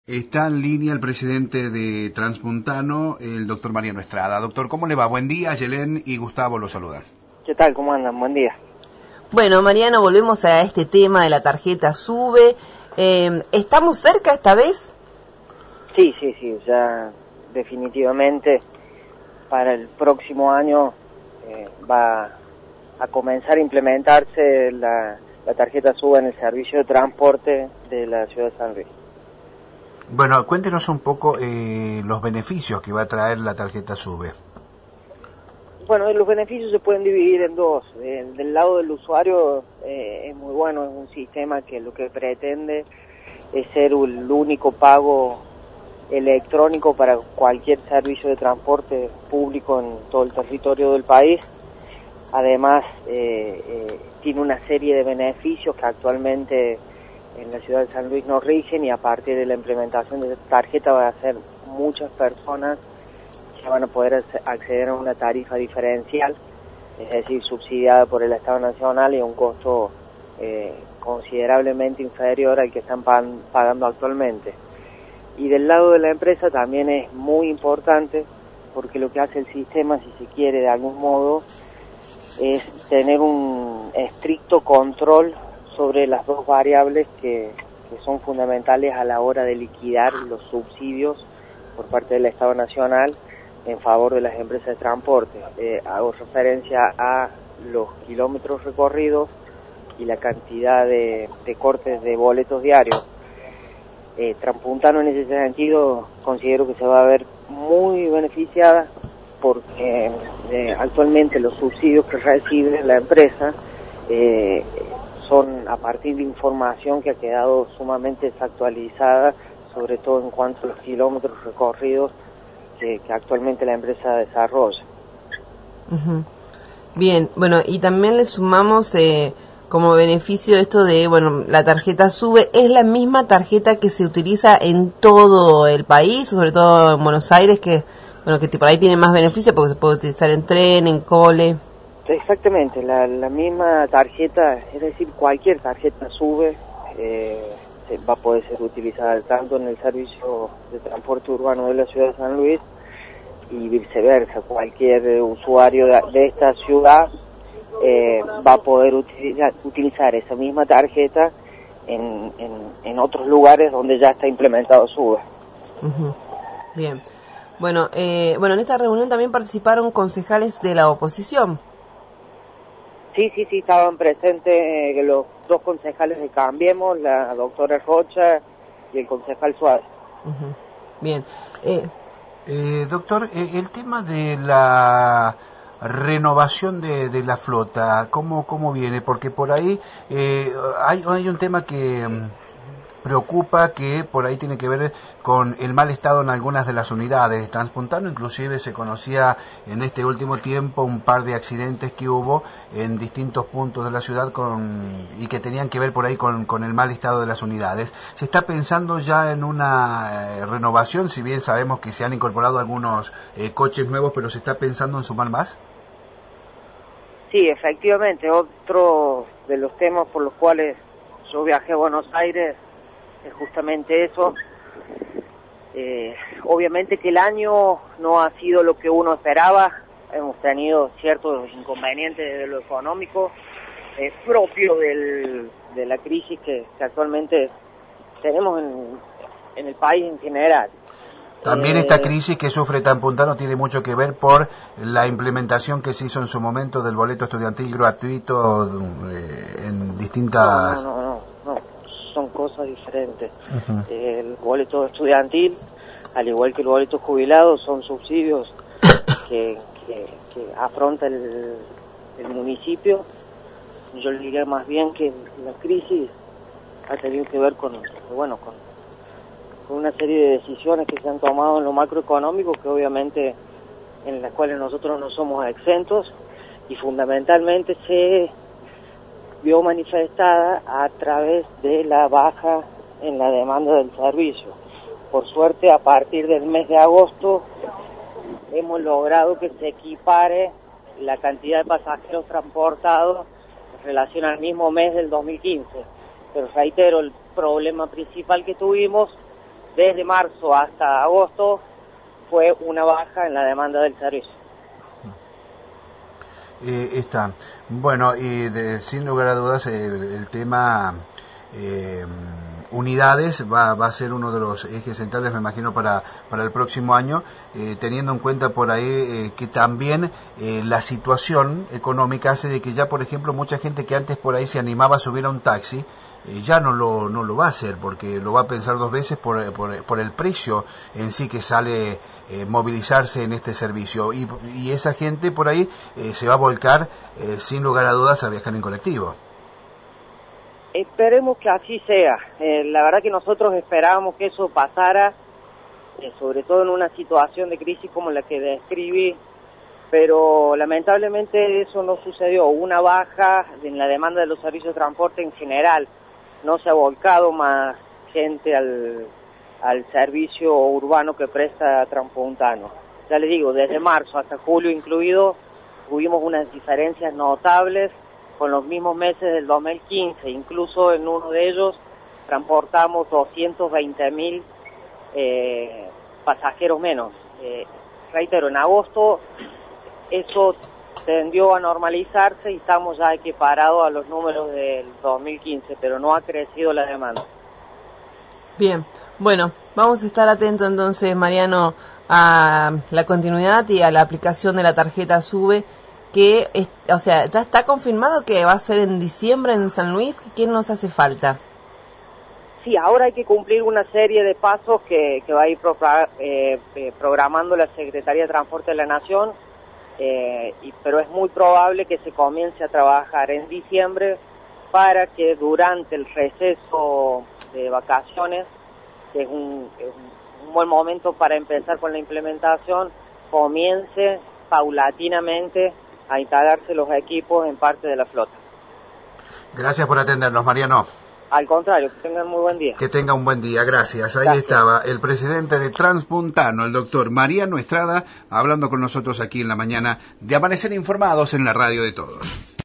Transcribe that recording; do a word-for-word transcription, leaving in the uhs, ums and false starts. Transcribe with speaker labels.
Speaker 1: Está en línea el presidente de Transmontano, el doctor Mariano Estrada. Doctor, ¿cómo le va? Buen día, Yelén y Gustavo los saludan.
Speaker 2: ¿Qué tal? ¿Cómo andan? Buen día.
Speaker 3: Bueno, Mariano, volvemos a este tema de la tarjeta SUBE. Eh, ¿Estamos cerca esta vez?
Speaker 2: Sí, sí, sí, ya definitivamente para el próximo año eh, va a comenzar a implementarse la, la tarjeta SUBE en el servicio de transporte de la ciudad de San Luis.
Speaker 1: Bueno, cuéntenos un poco eh, los beneficios que va a traer la tarjeta SUBE.
Speaker 2: Bueno, los beneficios se pueden dividir en dos. Del, del lado del usuario eh, es muy bueno, es un sistema que lo que pretende es ser el único pago electrónico para cualquier servicio de transporte público en todo el territorio del país. Además, eh, eh, tiene una serie de beneficios que actualmente en la ciudad de San Luis no rigen, y a partir de la implementación de esta tarjeta va a ser muchas personas que van a poder acceder a una tarifa diferencial, es decir, subsidiada por el Estado Nacional y a un costo eh, considerablemente inferior al que están pagando actualmente. Y del lado de la empresa también es muy importante, porque lo que hace el sistema, si se quiere de algún modo, es tener un estricto control sobre las dos variables que, que son fundamentales a la hora de liquidar los subsidios por parte del Estado Nacional en favor de las empresas de transporte. Eh, hago referencia a los kilómetros recorridos y la cantidad de, de cortes de boletos diarios. Eh, Transmontano en ese sentido considero que se va a ver muy beneficiada, porque eh, actualmente los subsidios que recibe la empresa eh, son a partir de información que ha quedado sumamente desactualizada, sobre todo en cuanto a los kilómetros recorridos que, que actualmente la empresa desarrolla.
Speaker 3: Uh-huh. Bien, bueno, y también le sumamos eh, como beneficio esto de, bueno, la tarjeta SUBE es la misma tarjeta que se utiliza en todo el país, sobre todo en Buenos Aires, que bueno, que por ahí tiene más beneficio porque se puede utilizar en tren, en cole.
Speaker 2: Exactamente, la, la misma tarjeta, es decir, cualquier tarjeta SUBE eh, se va a poder ser utilizada tanto en el servicio de transporte urbano de la ciudad de San Luis y viceversa. Cualquier usuario de, de esta ciudad eh, va a poder utilizar, utilizar esa misma tarjeta en, en, en otros lugares donde ya está implementado SUBE.
Speaker 3: Uh-huh. Bien. Bueno, eh, bueno, en esta reunión también participaron concejales de la oposición.
Speaker 2: Sí, sí, sí, estaban presentes eh, los dos concejales de Cambiemos, la doctora Rocha y el concejal Suárez.
Speaker 3: Uh-huh. Bien. Eh,
Speaker 1: eh, doctor, eh, el tema de la renovación de, de la flota, ¿cómo, cómo viene? Porque por ahí eh, hay, hay un tema que preocupa, que por ahí tiene que ver con el mal estado en algunas de las unidades. Transmontano inclusive se conocía en este último tiempo un par de accidentes que hubo en distintos puntos de la ciudad con y que tenían que ver por ahí con, con el mal estado de las unidades. ¿Se está pensando ya en una eh, renovación? Si bien sabemos que se han incorporado algunos eh, coches nuevos, pero ¿se está pensando en sumar más?
Speaker 2: Sí, efectivamente, otro de los temas por los cuales yo viajé a Buenos Aires es justamente eso. Eh, obviamente que el año no ha sido lo que uno esperaba, hemos tenido ciertos inconvenientes de lo económico, eh, propio del, de la crisis que, que actualmente tenemos en, en el país en general.
Speaker 1: También esta crisis que sufre Transmontano tiene mucho que ver por la implementación que se hizo en su momento del boleto estudiantil gratuito eh, en distintas...
Speaker 2: No, no, no, no, no. Son cosas diferentes.
Speaker 1: Uh-huh.
Speaker 2: El boleto estudiantil, al igual que el boleto jubilado, son subsidios que, que, que afronta el, el municipio. Yo le diría más bien que la crisis ha tenido que ver con, bueno, con, con una serie de decisiones que se han tomado en lo macroeconómico, que obviamente en las cuales nosotros no somos exentos, y fundamentalmente se vio manifestada a través de la baja en la demanda del servicio. Por suerte, a partir del mes de agosto hemos logrado que se equipare la cantidad de pasajeros transportados en relación al mismo mes del dos mil quince. Pero reitero, el problema principal que tuvimos desde marzo hasta agosto fue una baja en la demanda del servicio.
Speaker 1: Eh, está. Bueno, y de, sin lugar a dudas el, el tema eh, unidades va, va a ser uno de los ejes centrales, me imagino, para, para el próximo año, eh, teniendo en cuenta por ahí eh, que también eh, la situación económica hace de que ya, por ejemplo, mucha gente que antes por ahí se animaba a subir a un taxi, eh, ya no lo, no lo va a hacer, porque lo va a pensar dos veces por, por, por el precio en sí que sale eh, movilizarse en este servicio, y, y esa gente por ahí eh, se va a volcar eh, sin lugar a dudas a viajar en colectivo.
Speaker 2: Esperemos que así sea. Eh, la verdad que nosotros esperábamos que eso pasara, eh, sobre todo en una situación de crisis como la que describí, pero lamentablemente eso no sucedió. Una baja en la demanda de los servicios de transporte en general. No se ha volcado más gente al, al servicio urbano que presta Transpuntano. Ya les digo, desde marzo hasta julio incluido, tuvimos unas diferencias notables con los mismos meses del dos mil quince, incluso en uno de ellos transportamos doscientos veinte mil eh, pasajeros menos. Eh, reitero, en agosto eso tendió a normalizarse y estamos ya equiparados a los números del dos mil quince, pero no ha crecido la demanda.
Speaker 3: Bien, bueno, vamos a estar atentos entonces, Mariano, a la continuidad y a la aplicación de la tarjeta SUBE, que, es, o sea, ya está confirmado que va a ser en diciembre en San Luis. ¿Qué nos hace falta?
Speaker 2: Sí, ahora hay que cumplir una serie de pasos que, que va a ir pro, eh, eh, programando la Secretaría de Transporte de la Nación, eh, y, pero es muy probable que se comience a trabajar en diciembre para que durante el receso de vacaciones, que es un, es un buen momento para empezar con la implementación, comience paulatinamente a instalarse los equipos en parte de la flota.
Speaker 1: Gracias por atendernos, Mariano.
Speaker 2: Al contrario, que tengan muy buen día.
Speaker 1: Que tenga un buen día, gracias. Ahí
Speaker 2: Gracias.
Speaker 1: estaba el presidente de Transpuntano, el doctor Mariano Estrada, hablando con nosotros aquí en la mañana de Amanecer Informados en la radio de todos.